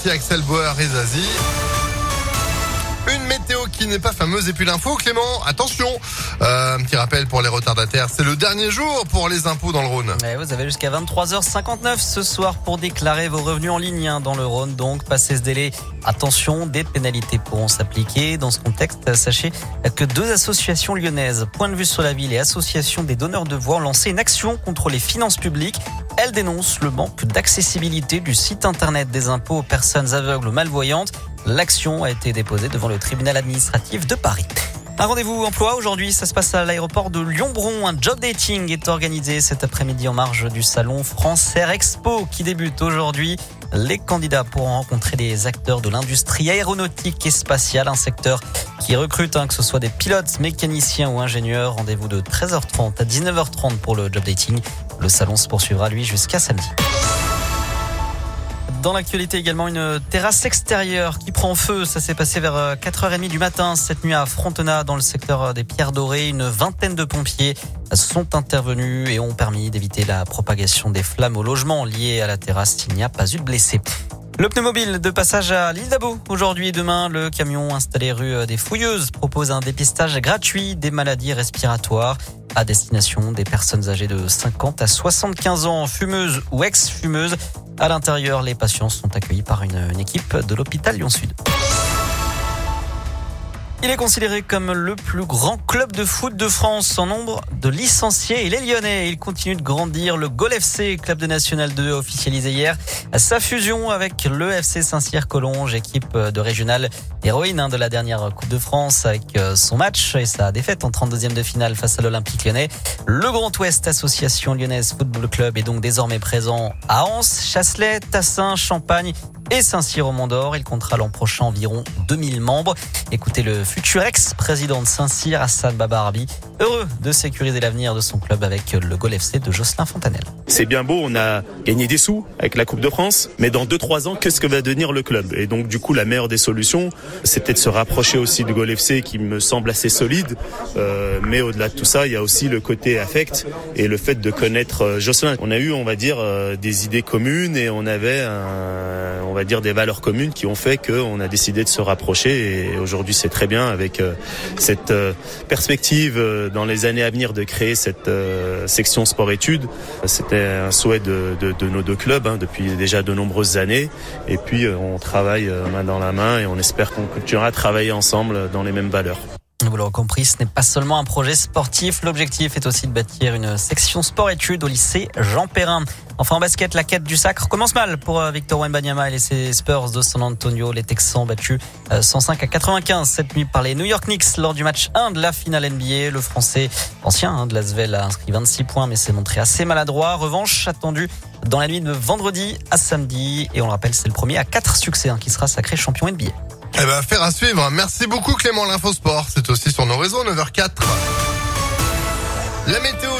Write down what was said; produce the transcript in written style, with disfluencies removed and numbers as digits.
Merci Axel Bauer et Zazie. Une météo qui n'est pas fameuse et puis l'info, Clément, attention, un petit rappel pour les retardataires, c'est le dernier jour pour les impôts dans le Rhône. Et vous avez jusqu'à 23h59 ce soir pour déclarer vos revenus en ligne dans le Rhône, donc passez ce délai. Attention, des pénalités pourront s'appliquer. Dans ce contexte, sachez que 2 associations lyonnaises, Point de vue sur la ville et Association des donneurs de voix, ont lancé une action contre les finances publiques. Elles dénoncent le manque d'accessibilité du site internet des impôts aux personnes aveugles ou malvoyantes. L'action a été déposée devant le tribunal administratif de Paris. Un rendez-vous emploi aujourd'hui, ça se passe à l'aéroport de Lyon-Bron. Un job dating est organisé cet après-midi en marge du salon France Air Expo qui débute aujourd'hui. Les candidats pourront rencontrer des acteurs de l'industrie aéronautique et spatiale, un secteur qui recrute, que ce soit des pilotes, mécaniciens ou ingénieurs. Rendez-vous de 13h30 à 19h30 pour le job dating. Le salon se poursuivra, lui, jusqu'à samedi. Dans l'actualité également, une terrasse extérieure qui prend feu. Ça s'est passé vers 4h30 du matin cette nuit à Frontenat dans le secteur des Pierres Dorées. Une vingtaine de pompiers sont intervenus et ont permis d'éviter la propagation des flammes au logement lié à la terrasse. Il n'y a pas eu de blessés. Le pneumobile de passage à l'île d'Abo. Aujourd'hui et demain, le camion installé rue des Fouilleuses propose un dépistage gratuit des maladies respiratoires à destination des personnes âgées de 50 à 75 ans, fumeuses ou ex-fumeuses. À l'intérieur, les patients sont accueillis par une équipe de l'hôpital Lyon-Sud. Il est considéré comme le plus grand club de foot de France en nombre de licenciés. Il est lyonnais. Il continue de grandir. Le Gol FC, club de National 2, a officialisé hier sa fusion avec le FC Saint-Cyr-Collonges, équipe de régionale héroïne de la dernière Coupe de France, avec son match et sa défaite en 32e de finale face à l'Olympique Lyonnais. Le Grand Ouest Association Lyonnaise Football Club est donc désormais présent à Anse, Chasselet, Tassin, Champagne et Saint-Cyr-au-Mont-d'Or. Il comptera l'an prochain environ 2000 membres. Écoutez le futur ex-président de Saint-Cyr, Hassan Babarbi, heureux de sécuriser l'avenir de son club avec le Gol FC de Jocelyn Fontanelle. C'est bien beau, on a gagné des sous avec la Coupe de France, mais dans 2-3 ans, qu'est-ce que va devenir le club? Et donc du coup, la meilleure des solutions, c'est peut-être se rapprocher aussi du Gol FC qui me semble assez solide, mais au-delà de tout ça, il y a aussi le côté affect et le fait de connaître Jocelyn. On a eu, on va dire, des idées communes et on avait on va dire des valeurs communes qui ont fait qu'on a décidé de se rapprocher, et aujourd'hui c'est très bien avec cette perspective dans les années à venir de créer cette section sport-études. C'était un souhait de nos 2 clubs depuis déjà de nombreuses années, et puis on travaille main dans la main et on espère qu'on continuera à travailler ensemble dans les mêmes valeurs. Vous l'aurez compris, ce n'est pas seulement un projet sportif. L'objectif est aussi de bâtir une section sport-études au lycée Jean Perrin. Enfin en basket, la quête du sacre commence mal pour Victor Wembanyama et ses Spurs de San Antonio. Les Texans battus 105-95 cette nuit par les New York Knicks lors du match 1 de la finale NBA. Le Français ancien de l'Asvel a inscrit 26 points mais s'est montré assez maladroit. Revanche attendue dans la nuit de vendredi à samedi. Et on le rappelle, c'est le premier à 4 succès qui sera sacré champion NBA. Faire à suivre. Merci beaucoup Clément, l'info sport. C'est aussi sur nos réseaux, 9h04. La météo.